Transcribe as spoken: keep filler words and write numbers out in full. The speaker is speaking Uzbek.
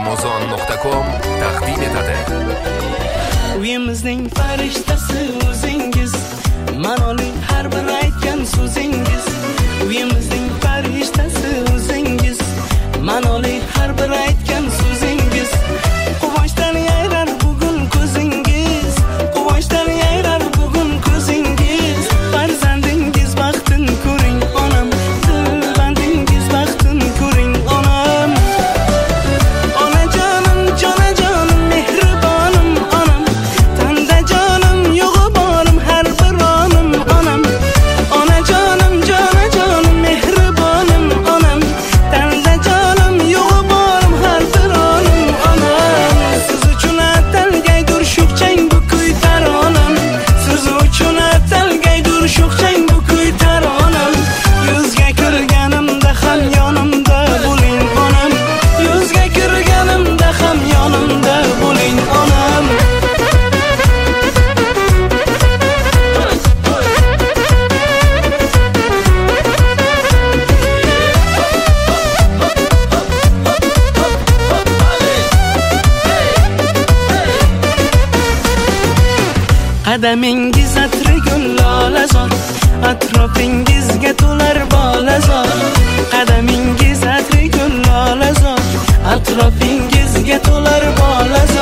amazon nuqta com taqdim etadi. Uyimizning farishtasi o'zingiz, ma'noli har bir aytgan so'zingiz. Uyimizning farishtasi o'zingiz, ma'noli har bir aytgan so'zingiz. Quvonchdan yayrar bugun ko'zingiz, quvonchdan yayrar bugun ko'zingiz. Farzandingiz baxtin ko'ring onam, dilbandingiz baxtin ko'ring onam. Onajonim, jonajonim, mehribonim onam, tanda jonim yo'g'i borim har bir onim onam. Onajonim, jonajonim, mehribonim onam, tanda jonim yo'g'i borim har bir onim onam. Siz uchun atalgaydur sho'xchang bu kuy taronam, siz uchun atalgaydur sho'xchang bu kuy taronam. Yuzga kirganimda ham yonimda bo'ling onam, yuzga kirganimda ham yonimda bo'ling onam. Qadamingiz atri gul lolazor, atrofingizga to'lar bolazor. Qadamingiz atri gul lolazor, atrofingizga to'lar bolazor.